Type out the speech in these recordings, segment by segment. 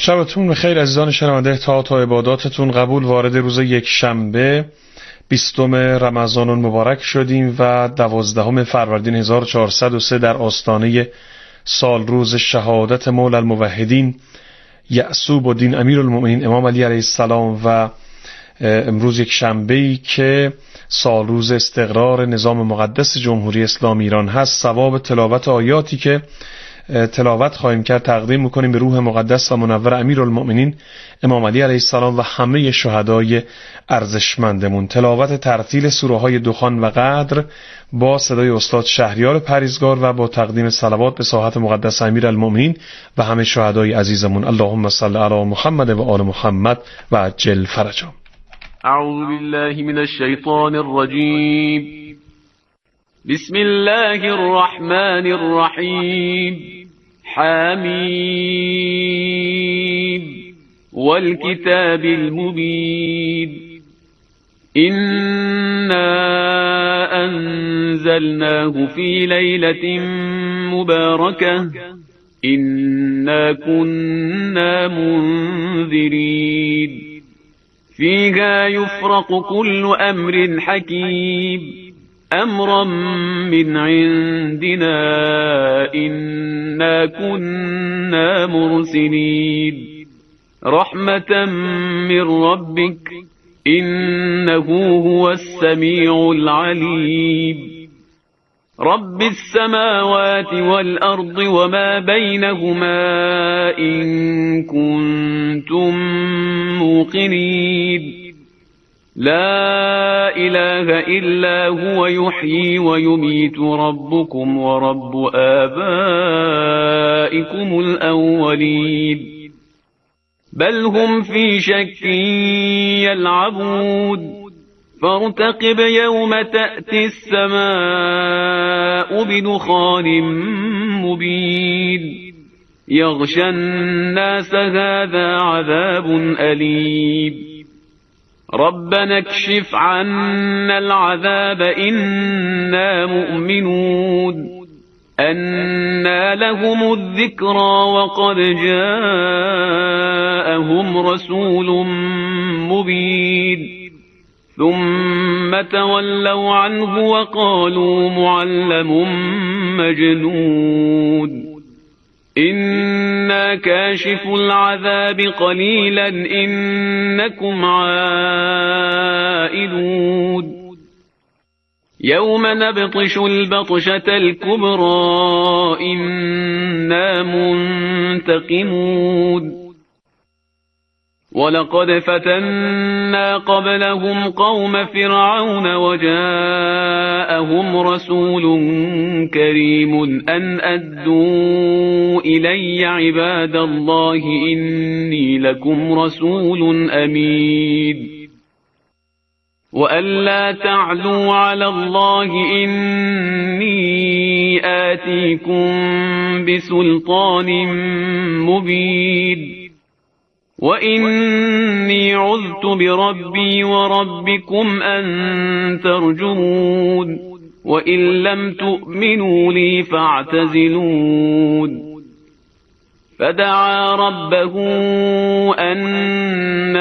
شبتون بخیر عزیزان شنونده. تا عباداتتون قبول. وارد روز یک شنبه 20 رمضان المبارک شدیم و 12 فروردین 1403 در آستانه سال روز شهادت مولا الموحدین یعصوب الدین امیرالمؤمنین امام علی علیه السلام و امروز یک شنبه‌ای که سال روز استقرار نظام مقدس جمهوری اسلامی ایران هست، ثواب تلاوت آیاتی که تلاوت خواهیم کرد تقدیم میکنیم به روح مقدس و منور امیرالمؤمنین امام علی علیه السلام و همه شهدای ارزشمندمون. تلاوت ترتیل سوره های دخان و قدر با صدای استاد شهریار پریزگار و با تقدیم صلوات به ساحت مقدس امیرالمؤمنین و همه شهدای عزیزمون. اللهم صل علی محمد و آل محمد و عجل فرجهم. اعوذ بالله من الشیطان الرجیم. بسم الله الرحمن الرحیم. حمیم والکتاب المبین. إنا أنزلناه في ليلة مباركة إنا كنا منذرين فيها يفرق كل أمر حكيم أمرا من عندنا إنا كنا مرسلين رحمة من ربك إنه هو السميع العليم رب السماوات والأرض وما بينهما إن كنتم موقنين لا إله إلا هو يحيي ويميت ربكم ورب آبائكم الأولين بل هم في شك يلعبون فارتقب يوم تأتي السماء بدخان مبين يغشى الناس هذا عذاب أليم ربنا اكشف عنا العذاب إنا مؤمنون أنى لهم الذكرى وقد جاءهم رسول مبين ثم تولوا عنه وقالوا معلم مجنون إنا كاشف العذاب قليلا إنكم عائدون يوم نبطش البطشة الكبرى إنا منتقمون ولقد فتنا قبلهم قوم فرعون وجاءهم رسول كريم أن أدوا إلي عباد الله إني لكم رسول أمين وأن لا تعلوا على الله إني آتيكم بسلطان مبين وإني عذت بربي وربكم أن ترجمون وإن لم تؤمنوا لي فاعتزلون فدعا ربه أن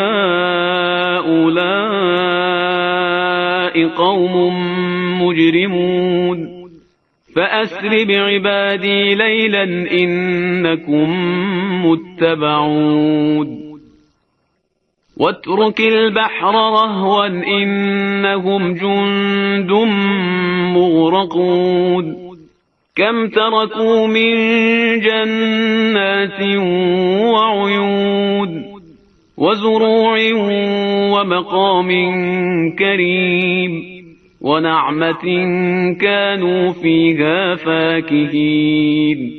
هؤلاء قوم مجرمون فأسر بعبادي ليلا إنكم متبعون واترك البحر رهوا إنهم جند مغرقون كم تركوا من جنات وعيون وزروع ومقام كريم ونعمة كانوا فيها فاكهين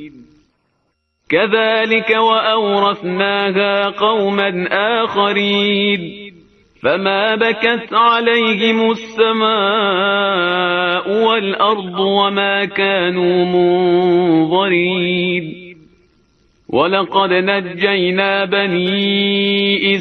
كذلك وأورثناها قوما آخرين فما بكت عليهم السماء والأرض وما كانوا منظرين ولقد نجينا بني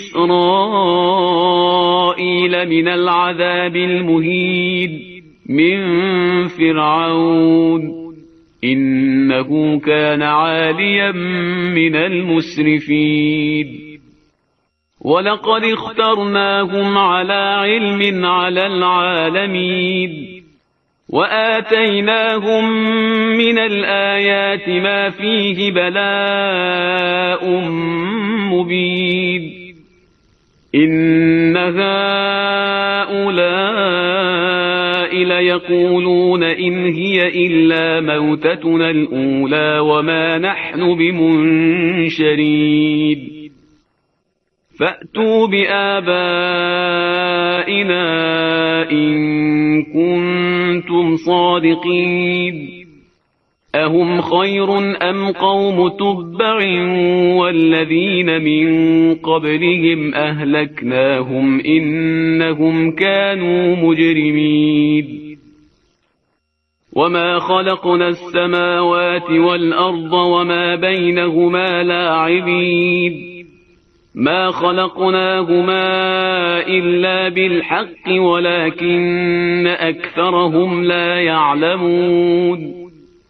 إسرائيل من العذاب المهين من فرعون إنه كان عاليا من المسرفين ولقد اخترناهم على علم على العالمين وآتيناهم من الآيات ما فيه بلاء مبين إن هؤلاء ليقولون إن هي إلا موتتنا الأولى وما نحن بمنشرين فأتوا بآبائنا إن كنتم صادقين أهم خير أم قوم تبع والذين من قبلهم أهلكناهم إنهم كانوا مجرمين وما خلقنا السماوات والأرض وما بينهما لاعبين ما خلقناهما إلا بالحق ولكن أكثرهم لا يعلمون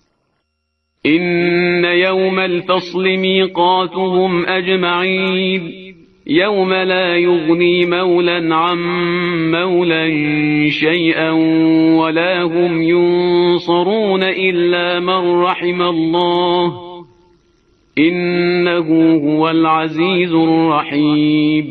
إن يوم الفصل ميقاتهم أجمعين يوم لا يغني مولا عن مولا شيئا ولا هم ينصرون إلا من رحم الله إنه هو العزيز الرحيم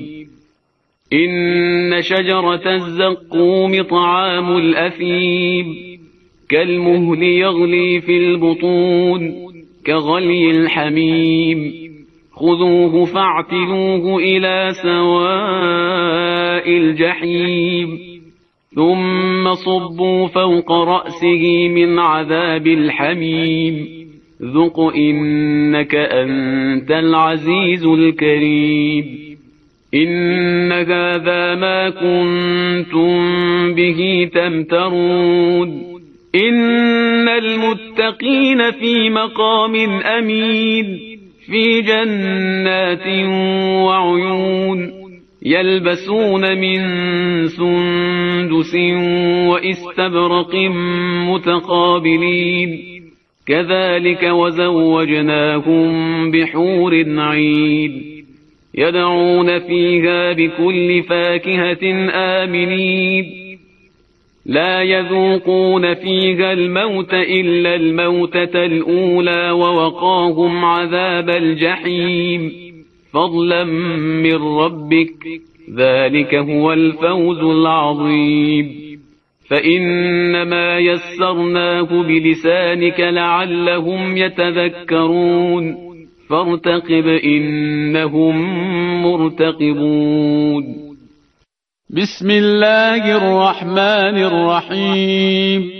إن شجرة الزقوم طعام الأثيم كالمهل يغلي في البطون كغلي الحميم خذوه فاعتلوه إلى سواء الجحيم ثم صبوا فوق رأسه من عذاب الحميم ذق إنك أنت العزيز الكريم إن هذا ما كنتم به تمترون إن المتقين في مقام أمين في جنات وعيون يلبسون من سندس وإستبرق متقابلين كذلك وزوجناهم بحور عين يدعون فيها بكل فاكهة آمنين لا يذوقون فيها الموت إلا الموتة الأولى ووقاهم عذاب الجحيم فضلا من ربك ذلك هو الفوز العظيم فإنما يسرناه بلسانك لعلهم يتذكرون فارتقب إنهم مرتقبون بسم الله الرحمن الرحيم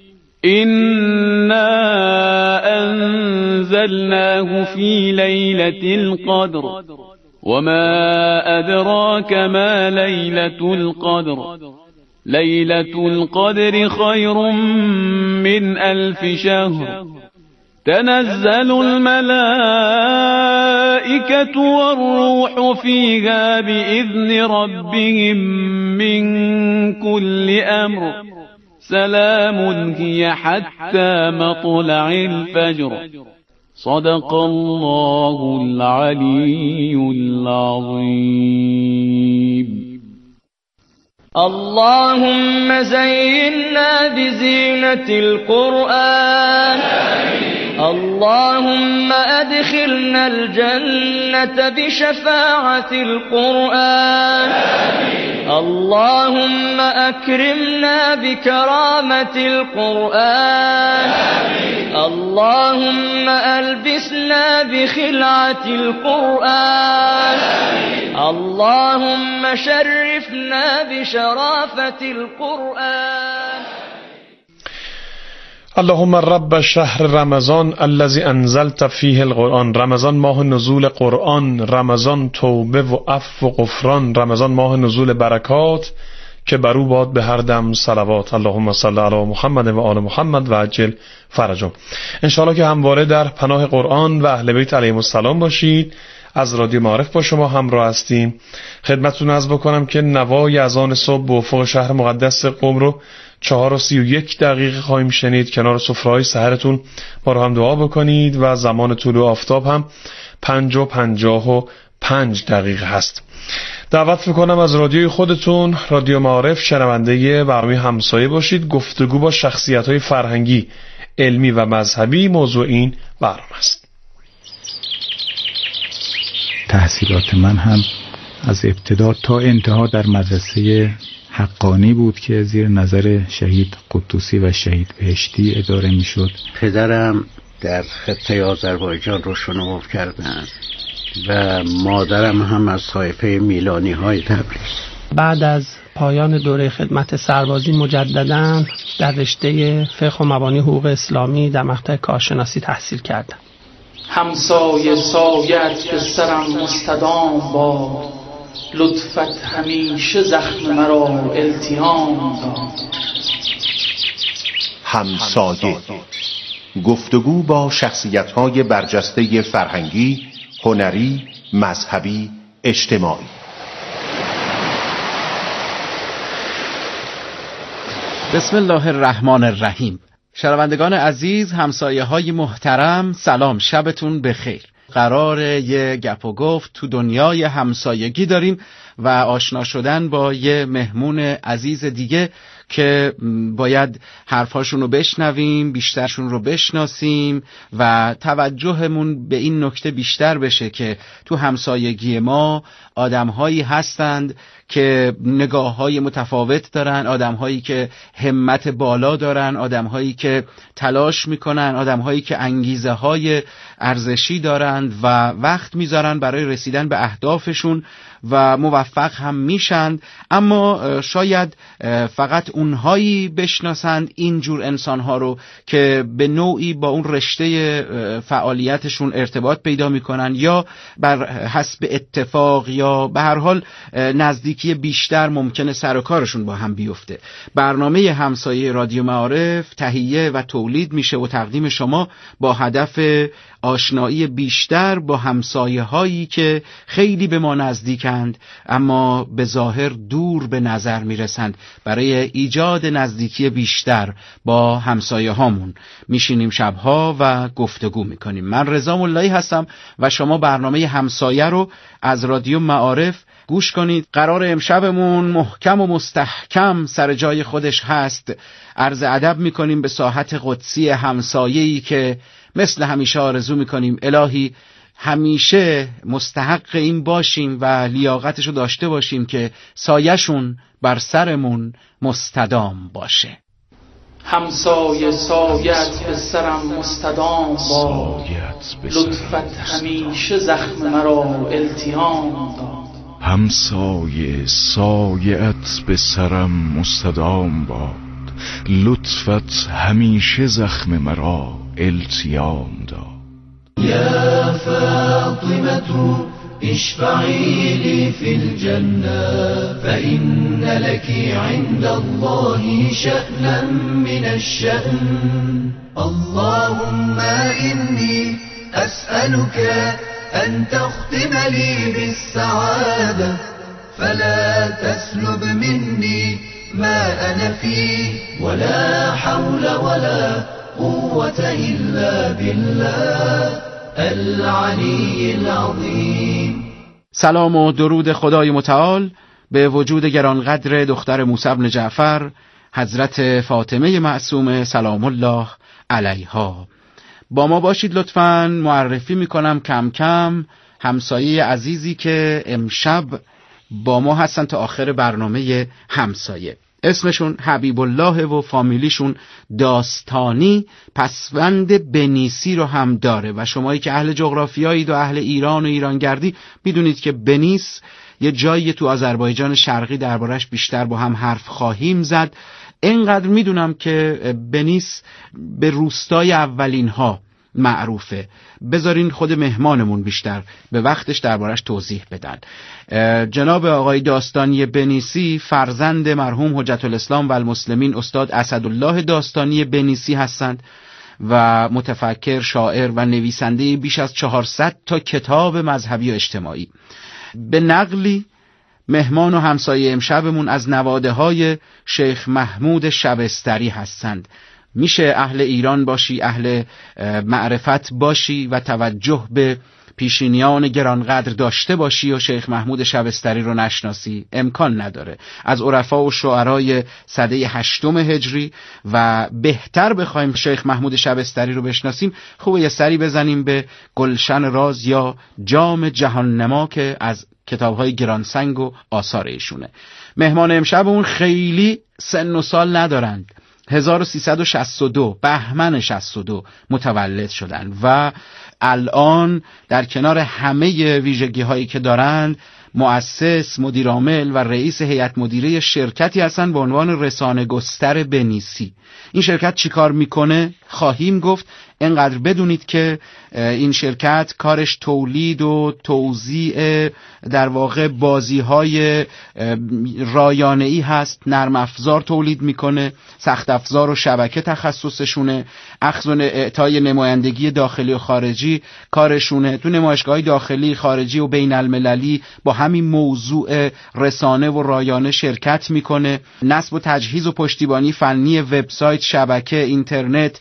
إنا أنزلناه في ليلة القدر وما أدراك ما ليلة القدر ليلة القدر خير من 1000 شهر تنزل الملائكة والروح فيها بإذن ربهم من كل أمر سلام هي حتى مطلع الفجر صدق الله العلي العظيم. اللهم زينا بزينة القرآن اللهم أدخلنا الجنة بشفاعة القرآن اللهم أكرمنا بكرامة القرآن اللهم ألبسنا بخلعة القرآن اللهم شرفنا بشرافة القرآن. اللهم رب شهر رمضان الذي انزلت فيه القرآن. رمضان ماه نزول قرآن، رمضان توبه و عفو و غفران، رمضان ماه نزول برکات که بر او باد به هر دم صلوات. اللهم صل علی محمد و آل محمد و عجل فرجهم. انشاءالله که همواره در پناه قرآن و اهل بیت علیهم السلام باشید. از رادیو معارف با شما همراه هستیم. خدمتتون عرض بکنم که نوای اذان صبح به افق شهر مقدس قم رو 4:31 خواهیم شنید. کنار سفره‌های سحرتون با رو هم دعا بکنید و زمان طلوع آفتاب هم 5:55 هست. دعوت میکنم از رادیوی خودتون، رادیو معارف، شنونده برنامه همسایه باشید. گفتگو با شخصیت‌های فرهنگی، علمی و مذهبی موضوع این برنامه است. تحصیلات من هم از ابتدا تا انتها در مدرسه حقانی بود که زیر نظر شهید قطوسی و شهید بهشتی اداره میشد. پدرم در خطه آذربایجان رو شنمو کردند و مادرم هم از طایفه میلانی های تبریز. بعد از پایان دوره خدمت سربازی مجدداً در رشته فقه و مبانی حقوق اسلامی در مقطع کارشناسی تحصیل کردم. همسایه سایت به سرم مستدام باد، لطفت همیشه زخم مرا التیام داد. همسایه، گفتگو با شخصیت‌های برجسته فرهنگی، هنری، مذهبی، اجتماعی. بسم الله الرحمن الرحیم. شنوندگان عزیز، همسایه های محترم، سلام، شبتون بخیر. قرار یه گپ و گفت تو دنیای همسایگی داریم و آشنا شدن با یه مهمون عزیز دیگه که باید حرفاشون رو بشنویم، بیشترشون رو بشناسیم و توجهمون به این نکته بیشتر بشه که تو همسایگی ما آدم‌هایی هستند که نگاه‌های متفاوت دارن، آدم‌هایی که همت بالا دارن، آدم‌هایی که تلاش میکنن، آدم‌هایی که انگیزه‌های ارزشی دارند و وقت میذارن برای رسیدن به اهدافشون و موفق هم میشن. اما شاید فقط اونهایی بشناسند اینجور انسانها رو که به نوعی با اون رشته فعالیتشون ارتباط پیدا میکنن یا بر حسب اتفاق یا به هر حال نزدیکی بیشتر ممکنه سر و کارشون با هم بیفته. برنامه همسایه رادیو معارف تهیه و تولید میشه و تقدیم شما با هدف آشنایی بیشتر با همسایه هایی که خیلی به ما نزدیکند اما به ظاهر دور به نظر میرسند. برای ایجاد نزدیکی بیشتر با همسایه هامون میشینیم شبها و گفتگو میکنیم. من رضا ملایی هستم و شما برنامه همسایه رو از رادیو معارف گوش کنید. قرار امشبمون محکم و مستحکم سر جای خودش هست. عرض ادب میکنیم به ساحت قدسی همسایه‌ای که مثل همیشه آرزو میکنیم الهی همیشه مستحق این باشیم و لیاقتشو داشته باشیم که سایه‌شون بر سرمون مستدام باشه. همسایه سایت به سرم مستدام باد، لطفت همیشه زخم مرا التیام داد. همسایه سایت به سرم مستدام باد، لطفت همیشه زخم مرا التیام داد. يا فاطمة اشفعي لي في الجنة فإن لك عند الله شأنا من الشأن. اللهم إني أسألك أن تختم لي بالسعادة فلا تسلب مني ما أنا فيه ولا حول ولا قوة إلا بالله العلی العظیم. سلام و درود خدای متعال به وجود گرانقدر دختر موسی بن جعفر حضرت فاطمه معصومه سلام الله علیها. با ما باشید لطفاً. معرفی میکنم کم کم همسایه عزیزی که امشب با ما هستن تا آخر برنامه همسایه. اسمشون حبیب الله و فامیلیشون داستانی، پسوند بنیسی رو هم داره و شمایی که اهل جغرافیایید و اهل ایران و ایرانگردی میدونید که بنیس یه جایی تو آذربایجان شرقی دربارش بیشتر با هم حرف خواهیم زد. اینقدر میدونم که بنیس به روستای اولین ها معروفه. بذارین خود مهمانمون بیشتر به وقتش دربارش توضیح بدن. جناب آقای داستانی بنیسی فرزند مرحوم حجت الاسلام و المسلمین استاد اسدالله داستانی بنیسی هستند و متفکر، شاعر و نویسنده بیش از 400 تا کتاب مذهبی و اجتماعی. به نقلی مهمان و همسایه امشبمون از نواده های شیخ محمود شبستری هستند. میشه اهل ایران باشی، اهل معرفت باشی و توجه به پیشینیان گرانقدر داشته باشی و شیخ محمود شبستری رو نشناسی؟ امکان نداره. از عرفا و شعرای سده 8 هجری و بهتر بخوایم شیخ محمود شبستری رو بشناسیم، خوبه یه سری بزنیم به گلشن راز یا جام جهان نما که از کتاب‌های گرانسنگ و آثار ایشونه. مهمان امشب اون خیلی سن و سال ندارند. 1362 بهمن 62 متولد شدن و الان در کنار همه ویژگی هایی که دارند مؤسس، مدیر عامل و رئیس هیئت مدیره شرکتی هستن به عنوان رسانه گستر بنیسی. این شرکت چی کار میکنه؟ خواهیم گفت. اینقدر بدونید که این شرکت کارش تولید و توزیع در واقع بازی‌های رایانه‌ای هست. نرم افزار تولید میکنه، سخت افزار و شبکه تخصصشونه، اخذ و اعطای نمایندگی داخلی و خارجی کارشونه. تو نمایشگاه‌های داخلی، خارجی و بین المللی با همین موضوع رسانه و رایانه شرکت میکنه. نصب و تجهیز و پشتیبانی فنی وبسایت، شبکه، اینترنت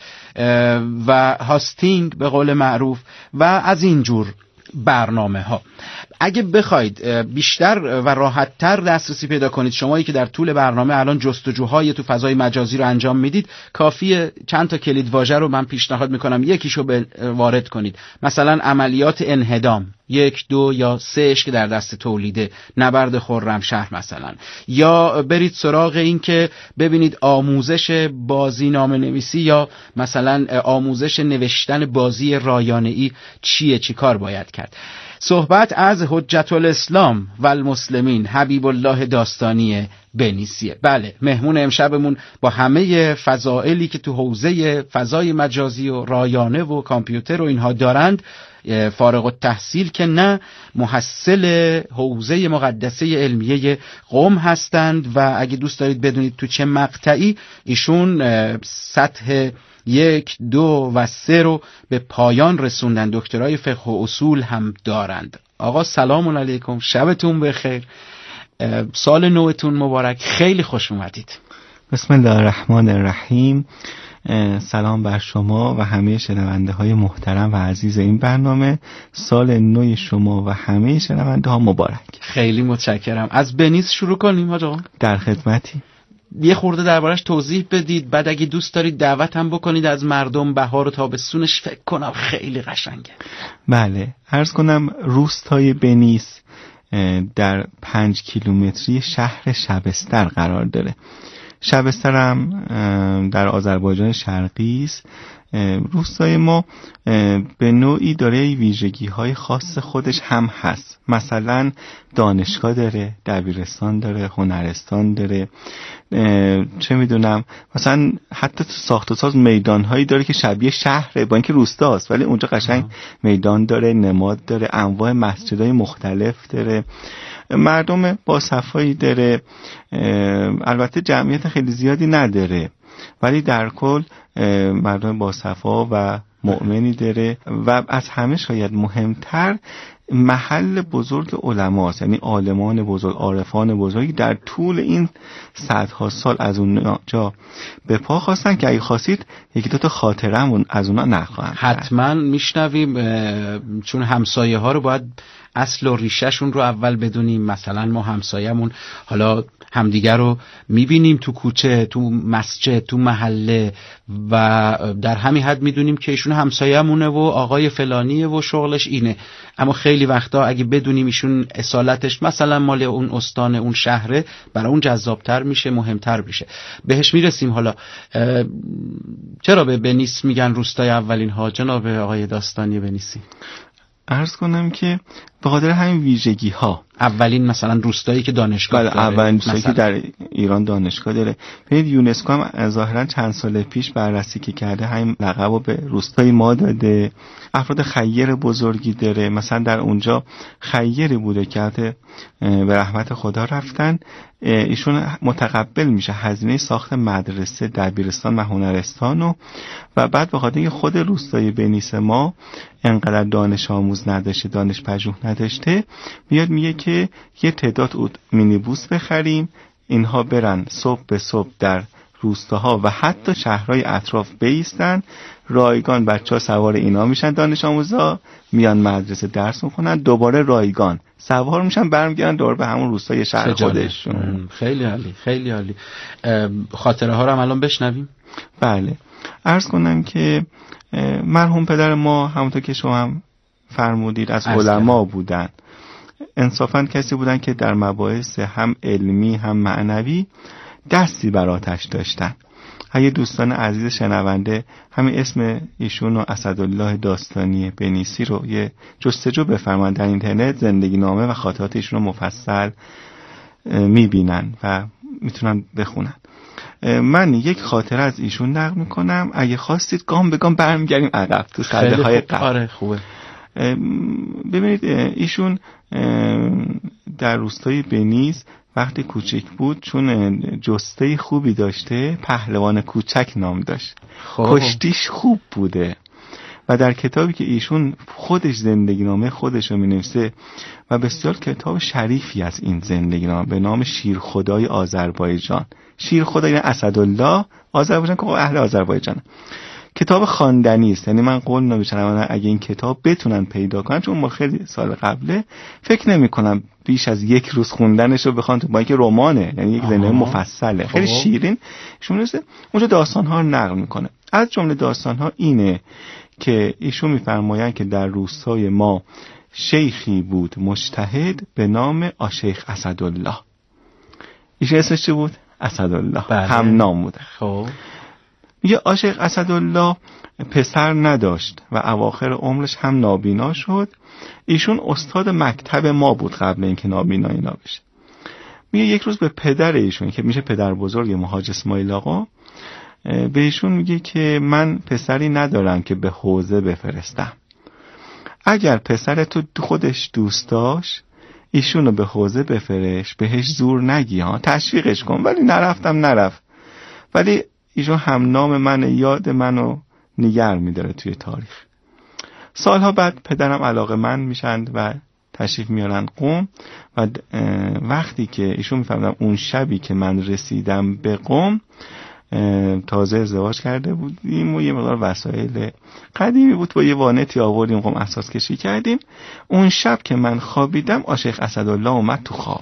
و هاستینگ به قول معروف و از اینجور برنامه ها. اگه بخواید بیشتر و راحت‌تر دسترسی پیدا کنید، شمایی که در طول برنامه الان جستجوهای تو فضای مجازی رو انجام میدید، کافیه چند تا کلید واژه رو من پیشنهاد میکنم یکیشو وارد کنید. مثلا عملیات انهدام 1 2 یا 3 که در دست تولیده، نبرد خرمشهر مثلا، یا برید سراغ این که ببینید آموزش بازی نامه‌نویسی یا مثلا آموزش نوشتن بازی رایانه‌ای چیه، چی کار باید کرد. صحبت از حجت الاسلام و المسلمین حبیب الله داستانی بنیسیه. بله، مهمون امشبمون با همه فضائلی که تو حوزه فضای مجازی و رایانه و کامپیوتر و اینها دارند، فارغ التحصیل که نه، محصل حوزه مقدسه علمیه قم هستند و اگه دوست دارید بدونید تو چه مقطعی، ایشون سطح 1 2 و 3 رو به پایان رسوندن، دکترای فقه و اصول هم دارند. آقا سلام علیکم، شبتون بخیر، سال نوتون مبارک، خیلی خوش اومدید. بسم الله الرحمن الرحیم. سلام بر شما و همه شنونده های محترم و عزیز این برنامه. سال نو شما و همه شنونده ها مبارک. خیلی متشکرم. از بنیس شروع کنیم آقا. در خدمتی. یه خورده دربارش توضیح بدید، بعد اگه دوست دارید دعوت هم بکنید از مردم. بهار و تابستونش فکر کنم خیلی قشنگه. بله، عرض کنم روستای بنیس در 5 کیلومتری شهر شبستر قرار داره. شبستر هم در آذربایجان شرقی است. روستای ما به نوعی داره ویژگی‌های خاص خودش هم هست. مثلا دانشگاه داره، دبیرستان داره، هنرستان داره، چه میدونم، مثلا حتی تو ساخت و ساز میدان‌هایی داره که شبیه شهره، با اینکه روستاست ولی اونجا قشنگ میدان داره، نماد داره، انواع مسجدهای مختلف داره، مردم با صفایی داره. البته جمعیت خیلی زیادی نداره ولی در کل مردم با صفا و مؤمنی داره و از همه شاید مهمتر محل بزرگ علماست، یعنی عالمان بزرگ، عارفان بزرگی در طول این صدها سال از اونجا به پا خواستن که اگه خواستید یکی دو تا خاطرمون از اونا نخواهم. حتما میشنویم، چون همسایه ها رو باید اصل و ریشهشون رو اول بدونیم. مثلا ما همسایه‌مون حالا همدیگر رو میبینیم تو کوچه، تو مسجد، تو محله و در همین حد میدونیم که ایشون همسایه‌مونه و آقای فلانیه و شغلش اینه. اما خیلی وقتا اگه بدونیم ایشون اصالتش مثلا مال اون استان اون شهره، برای اون جذابتر میشه، مهمتر میشه. بهش میرسیم. حالا چرا به بنیس میگن روستای اولین ها جناب آقای داستانی بنیسی؟ عرض کنم که به خاطر همین ویژگی ها. اولین مثلا روستایی که دانشگاه داره، اولین روستایی که در ایران دانشگاه داره. ببینید یونسکو هم ظاهرا چند سال پیش بررسی که کرده همین لقب رو به روستای ما داده. افراد خیر بزرگی داره، مثلا در اونجا خیری بوده که به رحمت خدا رفتن، ایشون متقبل میشه هزینه ساخت مدرسه، دبیرستان و هنرستان و بعد به خاطر خود روستای بنیس ما انقدر دانش آموز نداشته، دانش پژوه نداشته، میاد میگه که یه تعداد مینیبوس بخریم، اینها برن صبح به صبح در روستاها و حتی شهرهای اطراف بیستن، رایگان بچه‌ها سوار اینا میشن، دانش آموزا میان مدرسه درس میکنن، دوباره رایگان سوار میشن برمیگردن دوباره به همون روستای شهر خودشون. خیلی عالی، خیلی عالی. خاطره ها رو هم الان بشنویم. بله، عرض کنم که مرحوم پدر ما همونطور که شما هم فرمودید از علما بودن، انصافاً کسی بودن که در مباحث هم علمی هم معنوی دستی بر آتش داشتن. اگه دوستان عزیز شنونده همین اسم ایشون و اسدالله داستانی بنیسی رو یه جستجو بفرمایند در اینترنت، زندگی نامه و خاطرات ایشون رو مفصل میبینن و میتونن بخونن. من یک خاطره از ایشون نقل میکنم، اگه خواستید گام به گام برمیگردیم عقب تو سده های قبل. آره خوبه. ببینید ایشون در روستای بنیز وقتی کوچک بود، چون جسته خوبی داشته، پهلوان کوچک نام داشت. کشتیش خوب بوده و در کتابی که ایشون خودش زندگی نامه خودش رو می‌نویسه و بسیار کتاب شریفی از این زندگی نامه به نام شیرخدای آذربایجان. شیرخدا یعنی اسدالله، آذربایجان که اهل آذربایجان. کتاب خواندنی است، یعنی من قول نمی‌کنم اگه این کتاب بتونن پیدا کنن، چون ما خیلی سال قبله فکر نمی‌کنم بیش از یک روز خوندنش رو بخوان، تو با اینکه رمانه، یعنی یک زندگی مفصله خیلی شیرین ایشون نیست. اونجا داستان‌ها رو نقل می‌کنه. از جمله داستان‌ها اینه که ایشون می‌فرمایند که در روستای ما شیخی بود مجتهد به نام آشیخ اسدالله. ایشون اسمش چی بود؟ اسدالله. هم نام بوده. خب میگه آشیخ اسدالله پسر نداشت و اواخر عمرش هم نابینا شد. ایشون استاد مکتب ما بود قبل اینکه نابینا اینا بشه. میگه یک روز به پدر ایشون که میشه پدر بزرگ مهاج اسماعیل آقا، به ایشون میگه که من پسری ندارم که به حوزه بفرستم. اگر پسر تو خودش دوست داشت ایشونو به حوزه بفرست، بهش زور نگی ها، تشویقش کن. ولی نرفت. ولی ایشون هم نام من، یاد منو نگر میداره توی تاریخ. سالها بعد پدرم علاقه‌مند میشن و تشریف میارن قم و وقتی که ایشون میفهمن اون شبی که من رسیدم به قم تازه ازدواج کرده بودیم و یه مقدار وسایل قدیمی بود با یه وانتی آوردیم قم اساس کشی کردیم. اون شب که من خوابیدم آشیخ اسدالله اومد تو خوابم.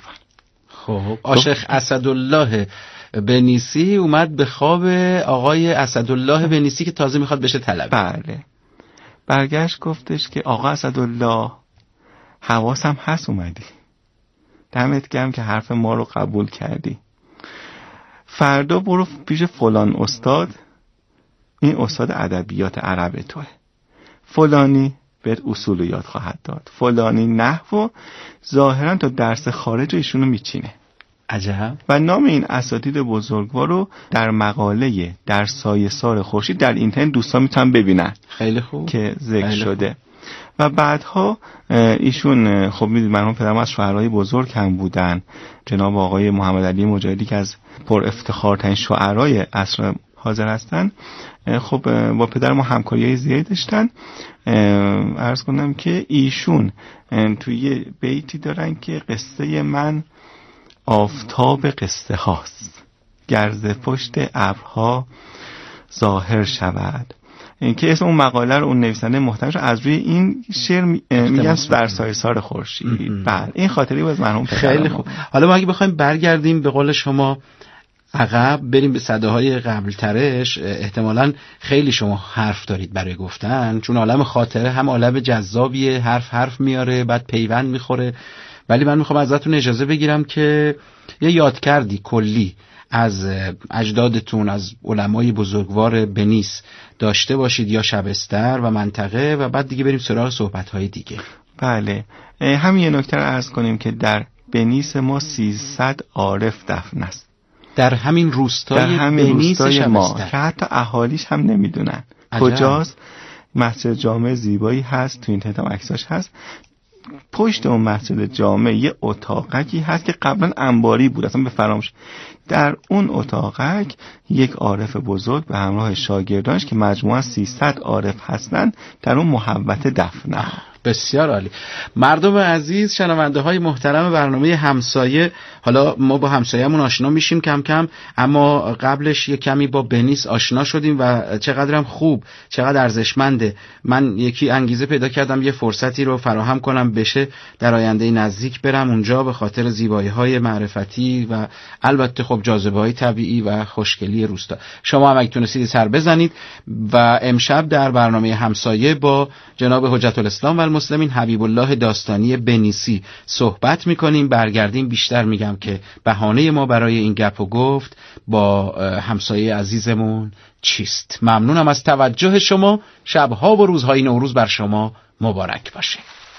خب آشیخ اسدالله بنیسی اومد به خواب آقای اسدالله بنیسی که تازه میخواد بشه طلبه. بله. برگشت گفتش که آقا اسدالله حواسم هست اومدی، دمت گرم که حرف ما رو قبول کردی، فردا برو پیش فلان استاد، این استاد ادبیات عرب توه، فلانی بهت اصول یاد خواهد داد، فلانی نحو، ظاهرا تا درس خارج ایشونو میچینه. عجب. و نام این اساتید بزرگوار رو در مقاله در سایه سار خورشید در اینترنت دوستان میتونن ببینن. خیلی خوب که ذکر شده خوب. و بعدها ایشون خب میدونید مرحوم پدرم از شاعرای بزرگ هم بودن، جناب آقای محمد علی مجاهدی که از پر افتخارترین شاعرای عصر حاضر هستن، خب با پدر ما همکاری زیادی داشتن. عرض کنم که ایشون توی بیتی دارن که قصه من آفتاب قصه هاست، گرز پشت ابرها ظاهر شود. این که اسم اون مقاله رو اون نویسنده محترمش از روی این شعر میگن در سایه سار خورشید. بله این خاطری از مرحوم پدر. خیلی خوب. حالا ما اگه بخوایم برگردیم به قول شما عقب بریم به صداهای قبل ترش، احتمالاً خیلی شما حرف دارید برای گفتن، چون عالم خاطره هم عالم جذابیه، حرف میاره بعد پیوند میخوره. ولی من میخوام ازتون اجازه بگیرم که یه یادکردی کلی از اجدادتون، از علمای بزرگوار بنیس داشته باشید یا شبستر و منطقه، و بعد دیگه بریم سراغ صحبت‌های دیگه. بله، همین یه نکته رو عرض کنیم که در بنیس ما 300 عارف دفن است در همین روستای بنیس ما که حتی اهالیش هم نمیدونن کجاست. مسجد جامع زیبایی هست، تو اینترنت هم عکساش هست. پشت اون مسجد جامع یه اتاقکی هست که قبلا انباری بود، اصلا به فراموش. در اون اتاقک یک عارف بزرگ به همراه شاگردانش که مجموعاً 300 عارف هستند در اون محوطه دفنه. بسیار عالی. مردم عزیز، شنونده های محترم برنامه همسایه، حالا ما با همسایه‌مون آشنا میشیم کم کم، اما قبلش یک کمی با بنیس آشنا شدیم و چقدرم خوب، چقدر ارزشمنده. من یکی انگیزه پیدا کردم یه فرصتی رو فراهم کنم بشه در آینده نزدیک برم اونجا به خاطر زیبایی‌های معرفتی و البته خب جاذبه‌های طبیعی و خوشگلی روستا. شما هم اگه تونستید سر بزنید. و امشب در برنامه همسایه با جناب حجت الاسلام و المسلمین حبیب الله داستانی بنیسی صحبت میکنیم. برگردیم بیشتر میگم که بهانه ما برای این گپ و گفت با همسایه عزیزمون چیست. ممنونم از توجه شما. شبها و روزهای نوروز بر شما مبارک باشه.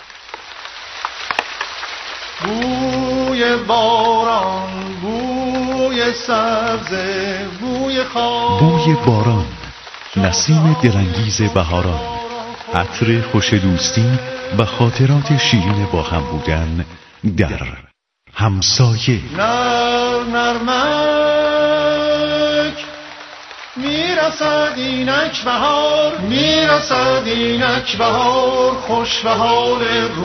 بوی باران، بوی سبزه، بوی خاک، بوی باران، نسیم دلانگیز بهاران، عطر خوش دوستی و خاطرات شیرین با هم بودن در همسایه. نرمک میرسد اینک بهار، میرسد اینک بهار، خوش بهار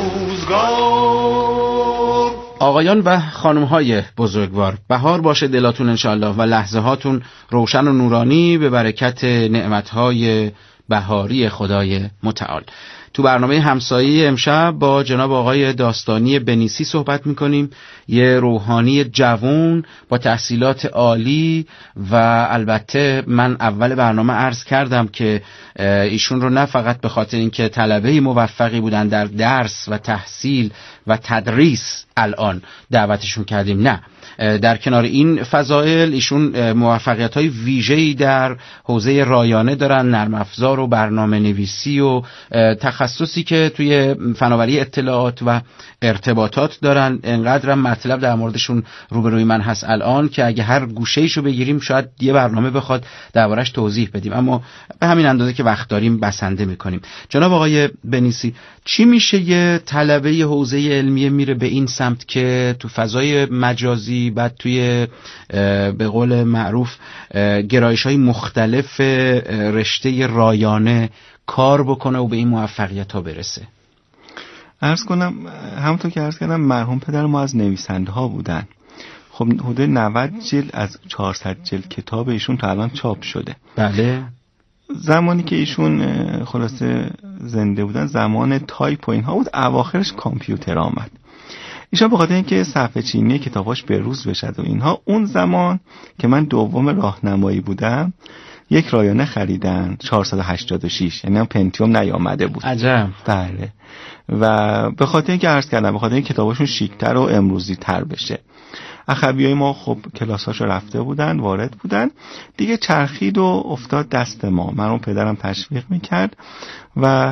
روزگار. آقایان و خانم‌های بزرگوار، بهار باشه دلاتون انشالله و لحظه هاتون روشن و نورانی به برکت نعمت‌های بهاری خدای متعال. تو برنامه همسایه امشب با جناب آقای داستانی بنیسی صحبت میکنیم. یه روحانی جوان با تحصیلات عالی و البته من اول برنامه عرض کردم که ایشون رو نه فقط به خاطر اینکه طلبه موفقی بودن در درس و تحصیل و تدریس الان دعوتشون کردیم، نه، در کنار این فضائل ایشون موفقیت‌های ویژه‌ای در حوزه رایانه دارن، نرم افزار و برنامه نویسی و تخصصی که توی فناوری اطلاعات و ارتباطات دارن. انقدر مطلب در موردشون روبروی من هست الان که اگه هر گوشه‌ایشو بگیریم شاید یه برنامه بخواد دربارش توضیح بدیم، اما به همین اندازه که وقت داریم بسنده می‌کنیم. جناب آقای بنیسی، چی میشه یه طلبه حوزه علمیه میره به این سمت که تو فضای مجازی بعد توی به قول معروف گرایش‌های مختلف رشته رایانه کار بکنه و به این موفقیت‌ها برسه؟ عرض کنم همونطور که عرض کردم مرحوم پدر ما از نویسنده ها بودن. خب حدود 90 جلد از 400 جلد کتاب ایشون تا الان چاپ شده. بله. زمانی که ایشون خلاصه زنده بودن زمان تایپ و اینها بود، اواخرش کامپیوتر آمد. ایشون به خاطر اینکه صفحه چینی کتاباش به روز بشد و اینها، اون زمان که من دوم راهنمایی بودم یک رایانه خریدن 486، یعنی هم پنتیوم نیامده بود. عجب. بله. و به خاطر اینکه عرض کردم به خاطر اینکه کتاباشون شیک‌تر و امروزی تر بشه، اخویای ما خب کلاساشو رفته بودن، وارد بودن دیگه، چرخید و افتاد دست ما. من اون پدرم تشویق میکرد و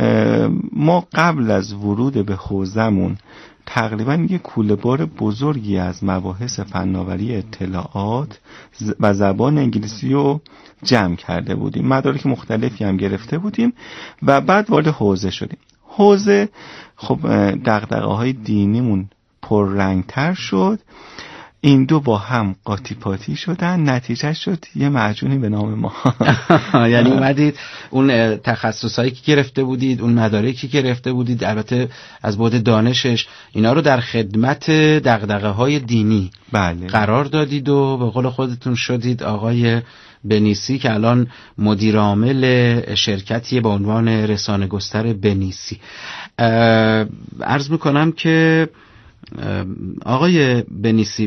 ما قبل از ورود به حوزمون تقریبا یه کوله‌بار بزرگی از مباحث فناوری اطلاعات و زبان انگلیسی رو جمع کرده بودیم، مدارک مختلفی هم گرفته بودیم و بعد وارد حوزه شدیم. حوزه خب دغدغه‌های دینیمون پررنگ‌تر شد، این دو با هم قاطی پاتی شدن، نتیجه شد یه معجونی به نام ما. یعنی اومدید اون تخصصایی که گرفته بودید، اون مدارکی که گرفته بودید، البته از بعد دانشش، اینا رو در خدمت دغدغه‌های دینی بله قرار دادید و به قول خودتون شدید آقای بنیسی که الان مدیر عامل شرکتی با عنوان رسانه گستر بنیسی. عرض میکنم که آقای بنیسی،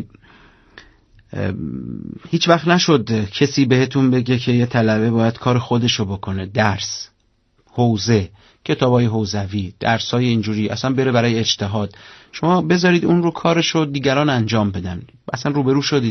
هیچ وقت نشد کسی بهتون بگه که یه طلبه باید کار خودشو بکنه، درس، حوزه، کتابای حوزوی، درسای اینجوری، اصلا بره برای اجتهاد، شما بذارید اون رو کارشو دیگران انجام بدن، اصلا روبرو شدید